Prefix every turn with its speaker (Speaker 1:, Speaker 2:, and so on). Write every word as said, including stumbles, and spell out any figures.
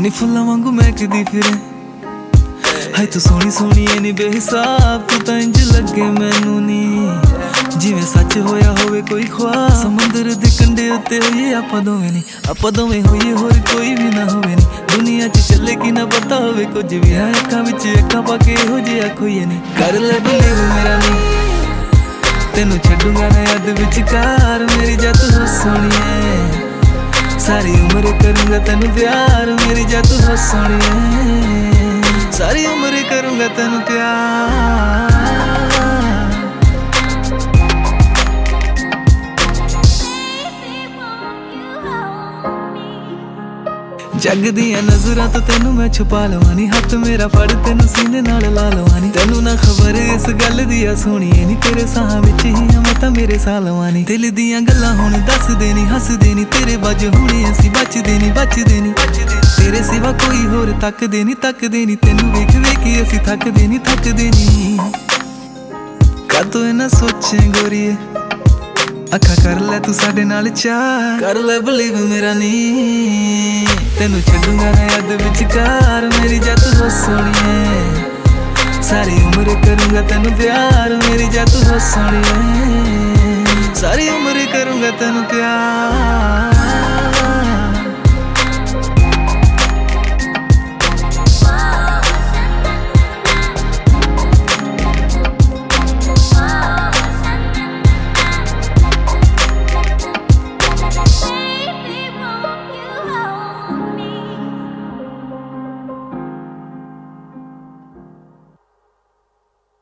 Speaker 1: नी फुल्लां वांगू महकदी फिरे हाय तू सोहनी सोहनी ए नी बेहिसाब तू तां इंज लगे मैनू नी जिवें सच होया होवे कोई ख्वाब समंदर दे कंढे उत्ते होइए आपां दोवें नी आपां दोवें होइए होर कोई भी ना होवे नी दुनिया च चले कि ना पता होवे कुछ भी है अक्खां विच अक्खां पा के इहो जिहा खोइए नी कर ले बिलीव मेरा नी तेनू छड्डूंगा ना याद विचकार मेरी जा तू हो सोहणीए सारी उम्र करूंगा तेनू प्यार मेरी जा तू हो सोहणीए सारी उम्र करूंगा तेनू प्यार जग दियां नजरां तो तेनू मैं छुपा लवां नी हाथ मेरा फड़ तेनू सीने नाल ला लवां नी तेनू ना खबर इस गल दी आ सोहणीए नी तेरे साह विच ही आ मैं तां मेरे साह लवां नी दिल दियां गल्लां हुण दस दे नी हस दे नी तेरे बज हुणे असीं बचदे नी बचदे नी तेरे सिवा कोई होर तकदे नी तकदे नी तेनू वेख वेख असीं थकदे नी थकदे नी कातों इन्ना सोचें गोरीए अखा कर ले तू साडे नाल चाह कर ले बिलीव मेरा नी तेनू छड्डूंगा ना याद विचकार मेरी जा तू हो सोहणीए सारी उम्र करूंगा तेनू प्यार मेरी जा तू हो सोहणीए सारी उम्र करूंगा तेनू प्यार।